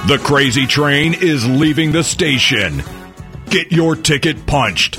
The crazy train is leaving the station. Get your ticket punched.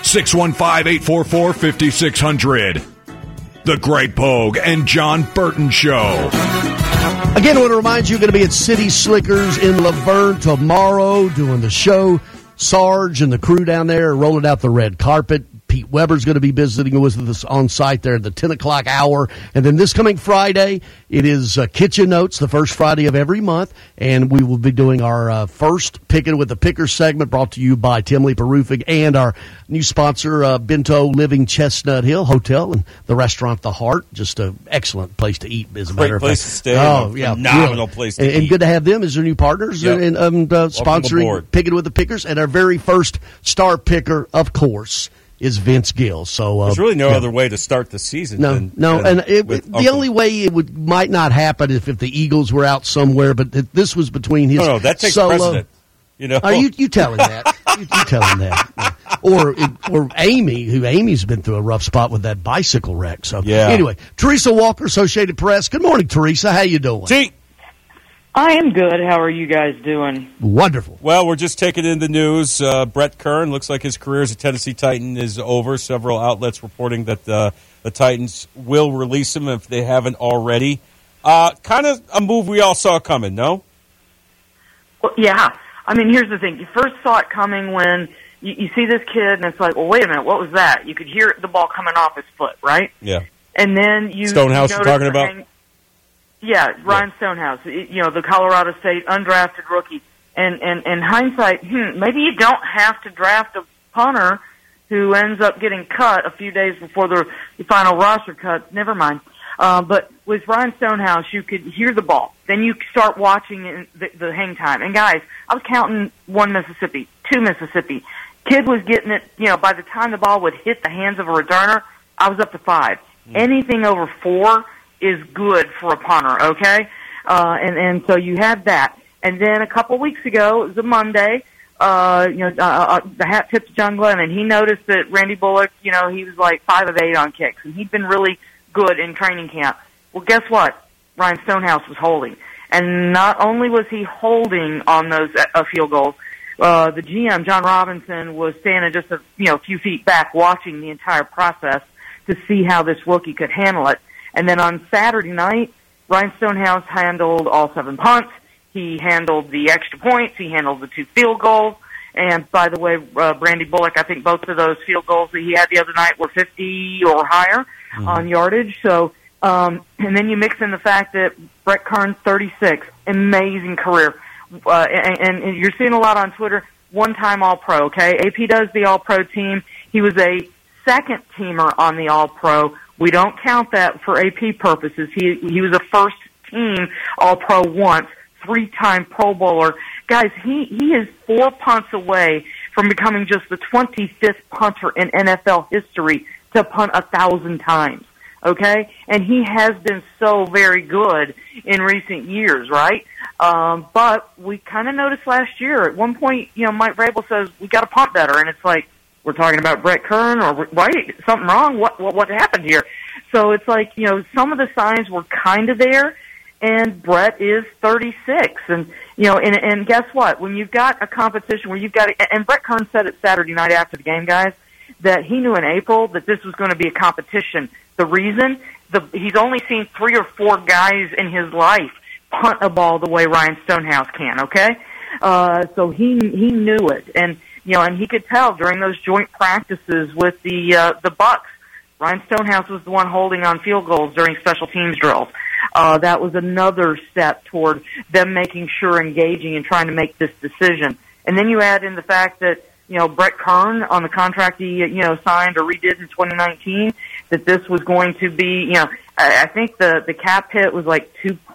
615-844-5600. The Greg Pogue and John Burton Show. Again, I want to remind you, you're going to be at City Slickers in Laverne tomorrow doing the show. Sarge and the crew down there are rolling out the red carpet. Pete Weber's going to be visiting with us on site there at the 10 o'clock hour. And then this coming Friday, it is Kitchen Notes, the first Friday of every month. And we will be doing our first Picking with the Pickers segment brought to you by Tim Leeper Roofing and our new sponsor, Bento Living Chestnut Hill Hotel and the restaurant The Heart. Just an excellent place to eat, as a matter of fact. Great place to stay. Oh, yeah. Phenomenal place to eat. And good to have them as their new partners and sponsoring Picking with the Pickers. And our very first star picker, of course, is Vince Gill. So there's really no other way to start the season. The only way it might not happen if the Eagles were out somewhere, but this was between his No, that takes solo. precedent. You know, you tell him that. You tell him that. Or Amy's been through a rough spot with that bicycle wreck. So anyway, Teresa Walker, Associated Press. Good morning, Teresa. How you doing? I am good. How are you guys doing? Wonderful. Well, we're just taking in the news. Brett Kern looks like his career as a Tennessee Titan is over. Several outlets reporting that the Titans will release him if they haven't already. Kind of a move we all saw coming, no? Well, yeah. I mean, here's the thing. You first saw it coming when you see this kid, and it's like, well, wait a minute, what was that? You could hear the ball coming off his foot, right? Yeah. And then Stonehouse you're talking about? Ryan Stonehouse, the Colorado State undrafted rookie. And in hindsight, maybe you don't have to draft a punter who ends up getting cut a few days before the final roster cut. Never mind. But with Ryan Stonehouse, you could hear the ball. Then you start watching the hang time. And guys, I was counting 1 Mississippi, 2 Mississippi. Kid was getting it, by the time the ball would hit the hands of a returner, I was up to 5. Anything over 4 is good for a punter, okay? And so you had that. And then a couple weeks ago, it was a Monday, the hat tipped to John Glenn, and he noticed that Randy Bullock, he was like 5 of 8 on kicks, and he'd been really good in training camp. Well, guess what? Ryan Stonehouse was holding. And not only was he holding on those field goals, the GM, John Robinson, was standing just a few feet back watching the entire process to see how this rookie could handle it. And then on Saturday night, Ryan Stonehouse handled all 7 punts. He handled the extra points. He handled the 2 field goals. And by the way, Randy Bullock, I think both of those field goals that he had the other night were 50 or higher on yardage. So, and then you mix in the fact that Brett Kern, 36, amazing career. And you're seeing a lot on Twitter, one-time All-Pro, okay? AP does the All-Pro team. He was a second-teamer on the All-Pro. We don't count that for AP purposes. He was a first-team All-Pro once, 3-time Pro Bowler. Guys, he is 4 punts away from becoming just the 25th punter in NFL history to punt 1,000 times, okay? And he has been so very good in recent years, right? But we kind of noticed last year, at one point, Mike Vrabel says, we got to punt better, and it's like, we're talking about Brett Kern, or wait, something wrong? What happened here? So it's like, some of the signs were kind of there, and Brett is 36. And, and guess what? When you've got a competition where you've got, and Brett Kern said it Saturday night after the game, guys, that he knew in April that this was going to be a competition. The reason, he's only seen 3 or 4 guys in his life punt a ball the way Ryan Stonehouse can, okay? So he knew it. And, and he could tell during those joint practices with the Bucks, Ryan Stonehouse was the one holding on field goals during special teams drills. That was another step toward them making sure, engaging, and trying to make this decision. And then you add in the fact that, Brett Kern, on the contract he, signed or redid in 2019, that this was going to be, I think the cap hit was like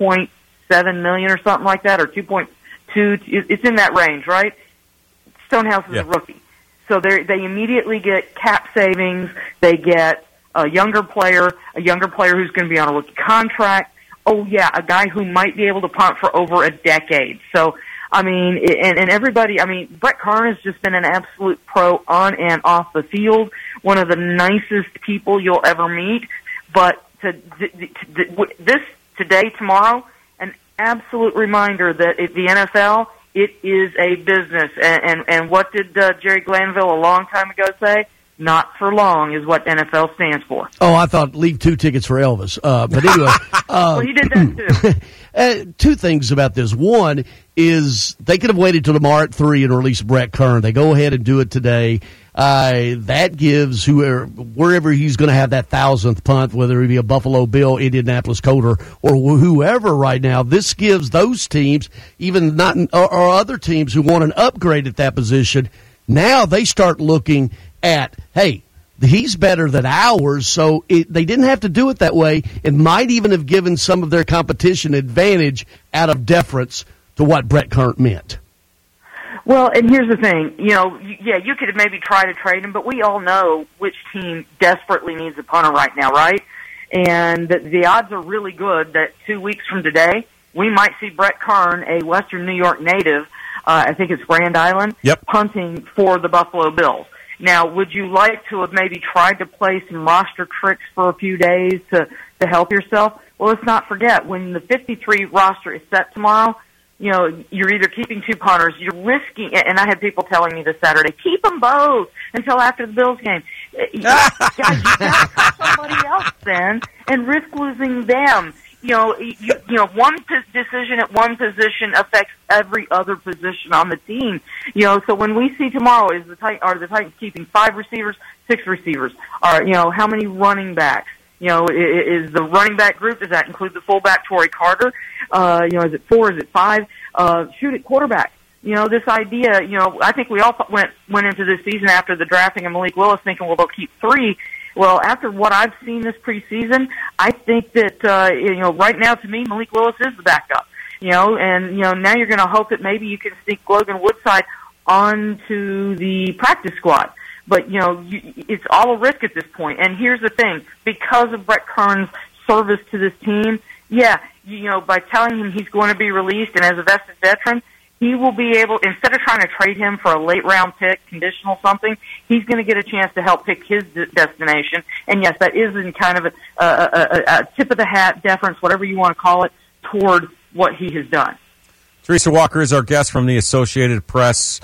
$2.7 million or something like that, or 2.2. It's in that range, right? Stonehouse is a rookie. So they immediately get cap savings. They get a younger player who's going to be on a rookie contract. Oh, yeah, a guy who might be able to punt for over a decade. So, I mean, and everybody, Brett Kern has just been an absolute pro on and off the field, one of the nicest people you'll ever meet. But this today, tomorrow, and absolute reminder that the NFL, it is a business. And what did Jerry Glanville a long time ago say? Not for long is what NFL stands for. Oh, I thought leave 2 tickets for Elvis. But anyway. Well, he did that too. 2 things about this. One is they could have waited till tomorrow at 3 and released Brett Kern. They go ahead and do it today. That gives wherever he's going to have that 1,000th punt, whether it be a Buffalo Bill, Indianapolis Colt, or whoever right now, this gives those teams, even not or other teams who want an upgrade at that position, now they start looking at, hey, he's better than ours, so they didn't have to do it that way. It might even have given some of their competition advantage out of deference to what Brett Kern meant. Well, and here's the thing, you could maybe try to trade him, but we all know which team desperately needs a punter right now, right? And the odds are really good that 2 weeks from today, we might see Brett Kern, a Western New York native, I think it's Grand Island, punting for the Buffalo Bills. Now, would you like to have maybe tried to play some roster tricks for a few days to help yourself? Well, let's not forget, when the 53 roster is set tomorrow, you're either keeping 2 punters, you're risking, and I had people telling me this Saturday, keep them both until after the Bills game. Guys, you gotta cut somebody else then and risk losing them. One decision at one position affects every other position on the team. So when we see tomorrow, are the Titans keeping 5 receivers, 6 receivers? How many running backs? Is the running back group, does that include the fullback, Torrey Carter? Is it 4? Is it 5? Shoot at quarterback. This idea, I think we all went into this season after the drafting of Malik Willis thinking, well, they'll keep 3. Well, after what I've seen this preseason, I think that, right now to me, Malik Willis is the backup. And now you're going to hope that maybe you can sneak Logan Woodside onto the practice squad. But, it's all a risk at this point. And here's the thing, because of Brett Kern's service to this team, by telling him he's going to be released and as a vested veteran, he will be able, instead of trying to trade him for a late-round pick, conditional something, he's going to get a chance to help pick his destination. And, yes, that is in kind of a tip-of-the-hat deference, whatever you want to call it, toward what he has done. Teresa Walker is our guest from the Associated Press.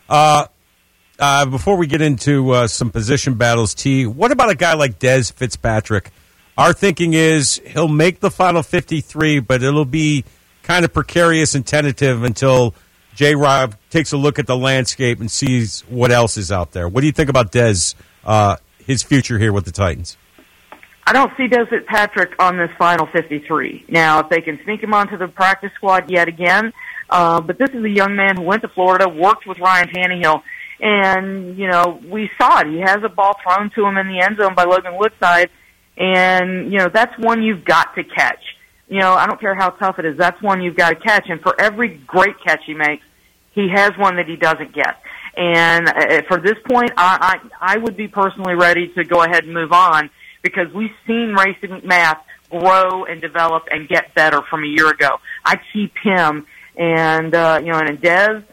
Before we get into some position battles, T, what about a guy like Dez Fitzpatrick? Our thinking is he'll make the final 53, but it'll be kind of precarious and tentative until J-Rob takes a look at the landscape and sees what else is out there. What do you think about Dez, his future here with the Titans? I don't see Dez Fitzpatrick on this final 53. Now, if they can sneak him onto the practice squad yet again, but this is a young man who went to Florida, worked with Ryan Tannehill, and, we saw it. He has a ball thrown to him in the end zone by Logan Woodside, and, that's one you've got to catch. I don't care how tough it is. That's one you've got to catch. And for every great catch he makes, he has one that he doesn't get. And for this point, I would be personally ready to go ahead and move on because we've seen Racey McMath grow and develop and get better from a year ago. I keep him. And, and Dez,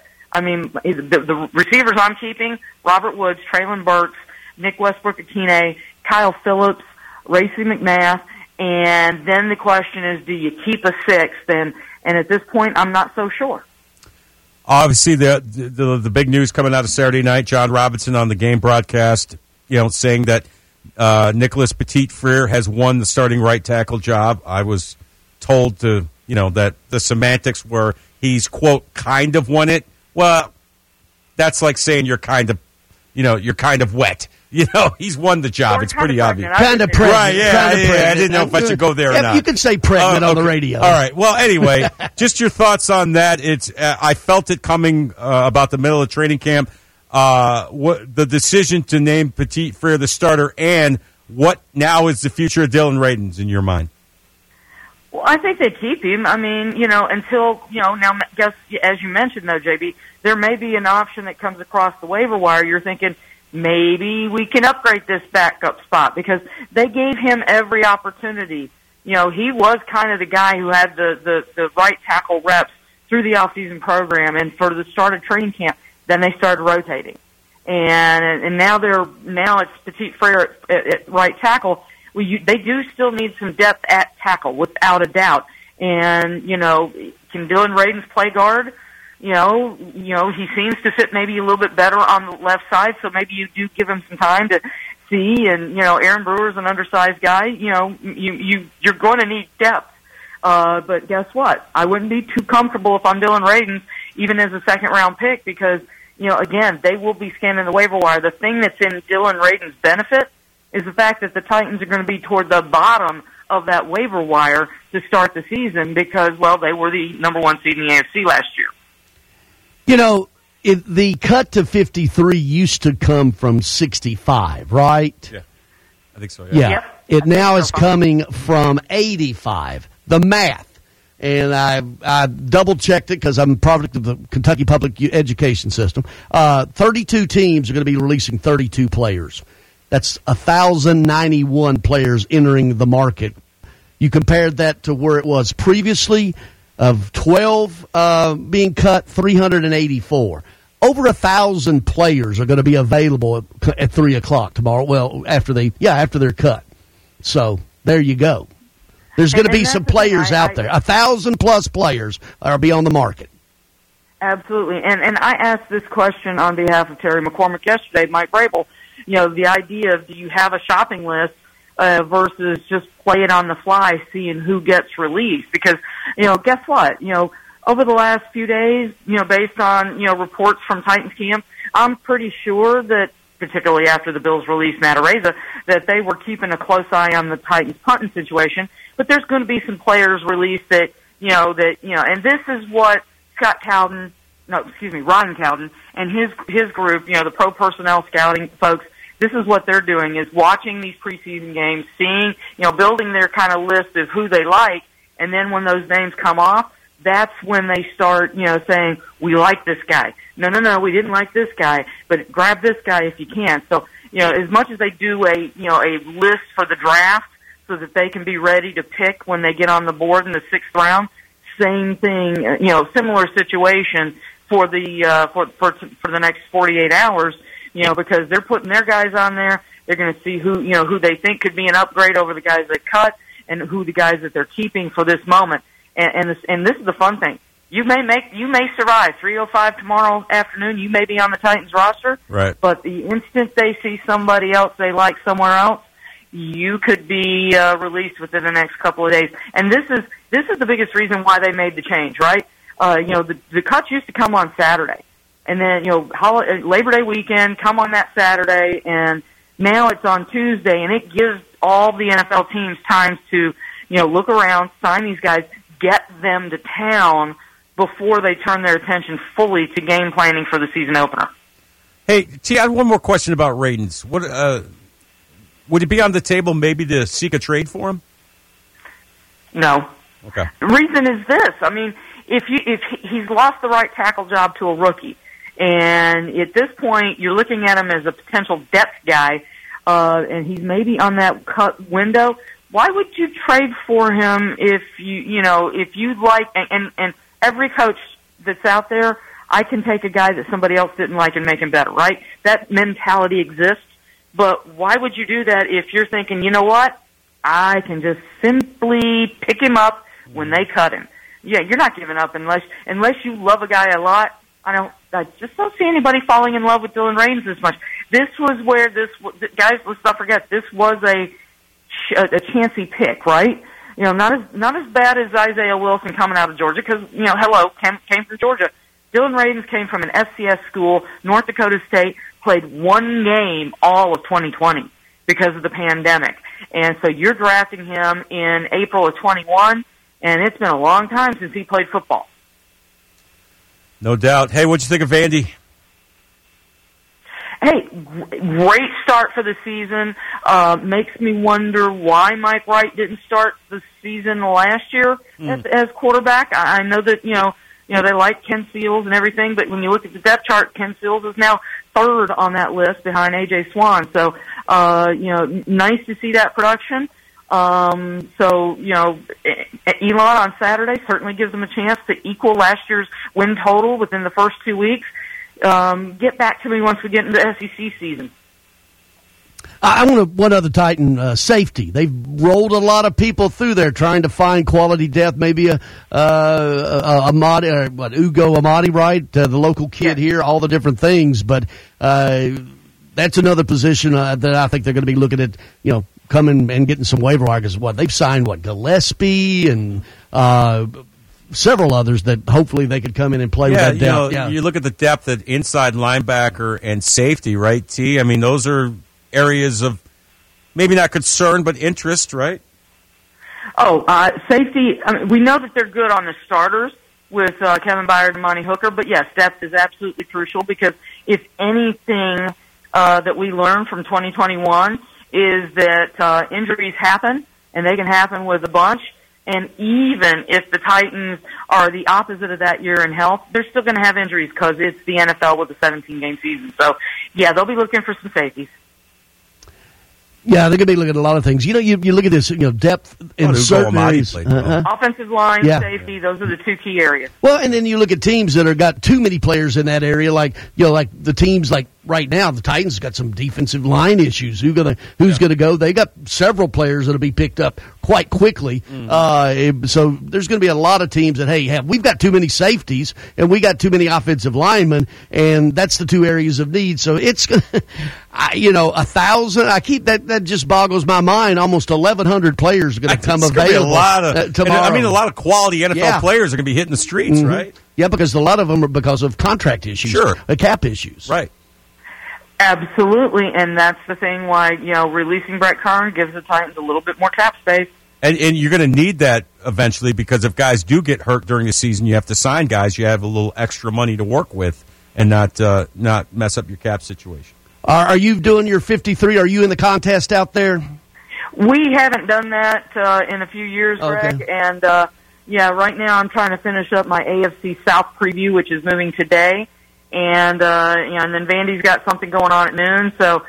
the receivers I'm keeping, Robert Woods, Traylon Burks, Nick Westbrook-Akine, Kyle Phillips, Racey McMath, and then the question is, do you keep a 6th? And at this point, I'm not so sure. Obviously, the big news coming out of Saturday night, John Robinson on the game broadcast, saying that Nicholas Petit-Frere has won the starting right tackle job. I was told that the semantics were he's, quote, kind of won it. Well, that's like saying you're kind of wet. He's won the job. It's pretty obvious. Kind of pregnant. Right, yeah. I didn't know if I should go there or not. You can say pregnant on the radio. All right. Well, anyway, just your thoughts on that. It's I felt it coming about the middle of training camp. The decision to name Petit-Frere the starter, and what now is the future of Dylan Radins in your mind? Well, I think they keep him. Until, now, guess, as you mentioned, though, JB, there may be an option that comes across the waiver wire. You're thinking, maybe we can upgrade this backup spot because they gave him every opportunity. He was kind of the guy who had the right tackle reps through the off-season program, and for the start of training camp, then they started rotating. And now it's Petit-Frere at right tackle. They do still need some depth at tackle, without a doubt. And, can Dylan Radins play guard? He seems to fit maybe a little bit better on the left side, so maybe you do give him some time to see. And, Aaron Brewer's an undersized guy. You're going to need depth. But guess what? I wouldn't be too comfortable if I'm Dylan Radins, even as a second-round pick, because, again, they will be scanning the waiver wire. The thing that's in Dylan Radins' benefit is the fact that the Titans are going to be toward the bottom of that waiver wire to start the season because, well, they were the number one seed in the AFC last year. The cut to 53 used to come from 65, right? Yeah, I think so, yeah. Yep. It now is coming from 85. The math. And I double-checked it because I'm a product of the Kentucky Public Education System. 32 teams are going to be releasing 32 players. That's 1,091 players entering the market. You compared that to where it was previously of 12 being cut, 384. Over 1,000 players are going to be available at 3 o'clock tomorrow. Well, after they're cut. So there you go. There's going to be some players out there. 1,000-plus players are be on the market. Absolutely. And I asked this question on behalf of Terry McCormick yesterday, Mike Vrabel. The idea of do you have a shopping list versus just play it on the fly, seeing who gets released? Because, guess what? Over the last few days, based on, reports from Titans camp, I'm pretty sure that, particularly after the Bills released Matt Araiza, that they were keeping a close eye on the Titans punting situation. But there's going to be some players released that, and this is what Ryan Cowden and his group, the pro personnel scouting folks, this is what they're doing is watching these preseason games, seeing, building their kind of list of who they like, and then when those names come off, that's when they start, saying, we like this guy. No, we didn't like this guy, but grab this guy if you can. So, as much as they do a list for the draft so that they can be ready to pick when they get on the board in the 6th round, same thing, similar situation for the, for the next 48 hours, because they're putting their guys on there. They're going to see who they think could be an upgrade over the guys they cut and who the guys that they're keeping for this moment. And this is the fun thing. You may survive 3:05 tomorrow afternoon. You may be on the Titans roster. Right. But the instant they see somebody else they like somewhere else, you could be released within the next couple of days. And this is the biggest reason why they made the change, right? The cuts used to come on Saturday. And then, Labor Day weekend, come on that Saturday, and now it's on Tuesday, and it gives all the NFL teams time to, look around, sign these guys, get them to town before they turn their attention fully to game planning for the season opener. Hey, T, I have one more question about Radins. What would it be on the table maybe to seek a trade for him? No. Okay. The reason is this. I mean, if he's lost the right tackle job to a rookie, and at this point you're looking at him as a potential depth guy, and he's maybe on that cut window, why would you trade for him if if you like, and every coach that's out there, I can take a guy that somebody else didn't like and make him better, right? That mentality exists, but why would you do that if you're thinking, you know what, I can just simply pick him up when they cut him? Yeah, you're not giving up unless you love a guy a lot. I just don't see anybody falling in love with Dylan Radins as much. This was where guys, let's not forget, this was a chancy pick, right? Not as bad as Isaiah Wilson coming out of Georgia because, came from Georgia. Dylan Radins came from an FCS school, North Dakota State, played one game all of 2020 because of the pandemic. And so you're drafting him in April of 21, and it's been a long time since he played football. No doubt. Hey, what'd you think of Vandy? Hey, great start for the season. Makes me wonder why Mike Wright didn't start the season last year as quarterback. I know that, they like Ken Seals and everything, but when you look at the depth chart, Ken Seals is now third on that list behind A.J. Swan. So, nice to see that production. Elon on Saturday certainly gives them a chance to equal last year's win total within the first 2 weeks. Get back to me once we get into the SEC season. I want one other Titan, safety. They've rolled a lot of people through there trying to find quality depth. Maybe Amadi, Ugo Amadi, right? The local kid here, all the different things. But that's another position that I think they're going to be looking at, coming and getting some waiver wire. Because they've signed, Gillespie and several others that hopefully they could come in and play with that depth. You look at the depth at inside linebacker and safety, right, T? I mean, those are areas of maybe not concern, but interest, right? Safety, we know that they're good on the starters with Kevin Byard and Monty Hooker, but yes, depth is absolutely crucial because if anything that we learned from 2021 is that injuries happen, and they can happen with a bunch. And even if the Titans are the opposite of that year in health, they're still going to have injuries because it's the NFL with a 17-game season. So, yeah, they'll be looking for some safeties. Yeah, they're going to be looking at a lot of things. You look at this, depth in certain areas. Offensive line, safety, those are the two key areas. Well, and then you look at teams that have got too many players in that area, like the teams like right now, the Titans got some defensive line issues. Who's gonna go? They got several players that'll be picked up quite quickly. So there's going to be a lot of teams that we've got too many safeties and we got too many offensive linemen, and that's the two areas of need. So it's 1,000. I keep that just boggles my mind. Almost 1,100 players are going to come available. A lot of tomorrow. a lot of quality NFL players are going to be hitting the streets, right? Yeah, because a lot of them are because of contract issues, cap issues, right? Absolutely, and that's the thing why, releasing Brett Kern gives the Titans a little bit more cap space. And you're going to need that eventually because if guys do get hurt during the season, you have to sign guys. You have a little extra money to work with and not mess up your cap situation. Are you doing your 53? Are you in the contest out there? We haven't done that in a few years, Greg, and right now I'm trying to finish up my AFC South preview, which is moving today. And and then Vandy's got something going on at noon. So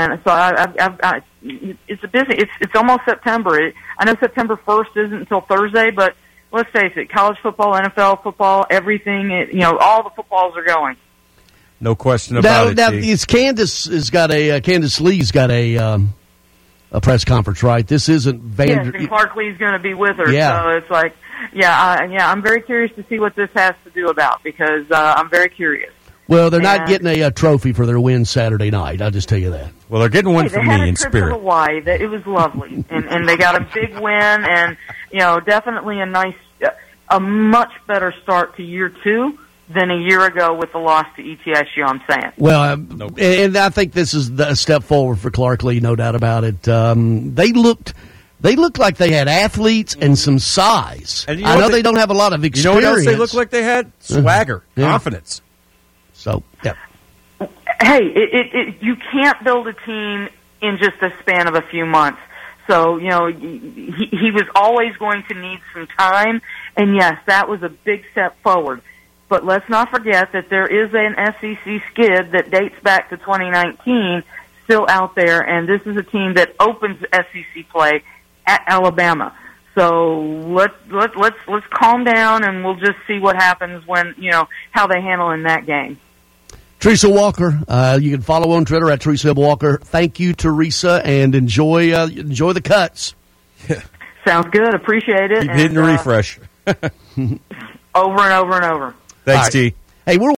it's a busy. It's almost September. I know September 1st isn't until Thursday, but let's face it, college football, NFL football, everything. All the footballs are going. No question about it. Now, Candace Lee's got a press conference, right? This isn't Yes, and Clark Lee's going to be with her. Yeah. So it's like, I'm very curious to see what this has to do about because I'm very curious. Well, they're not getting a trophy for their win Saturday night. I'll just tell you that. Well, they're getting one from me in spirit. They had a trip to Hawaii. It was lovely, and they got a big win, and definitely a much better start to year two than a year ago with the loss to ETSU. I'm saying. Well, and I think this is a step forward for Clark Lee, no doubt about it. They looked like they had athletes and some size. And I know they don't have a lot of experience. You know what else they looked like they had? Swagger, confidence. So, yeah. Hey, you can't build a team in just a span of a few months. So, he was always going to need some time. And yes, that was a big step forward. But let's not forget that there is an SEC skid that dates back to 2019 still out there. And this is a team that opens SEC play at Alabama. So let's calm down and we'll just see what happens when, how they handle in that game. Teresa Walker, you can follow on Twitter at Teresa Walker. Thank you, Teresa, and enjoy the cuts. Sounds good. Appreciate it. Keep hitting the refresh. Over and over and over. Thanks, T. Hey, we're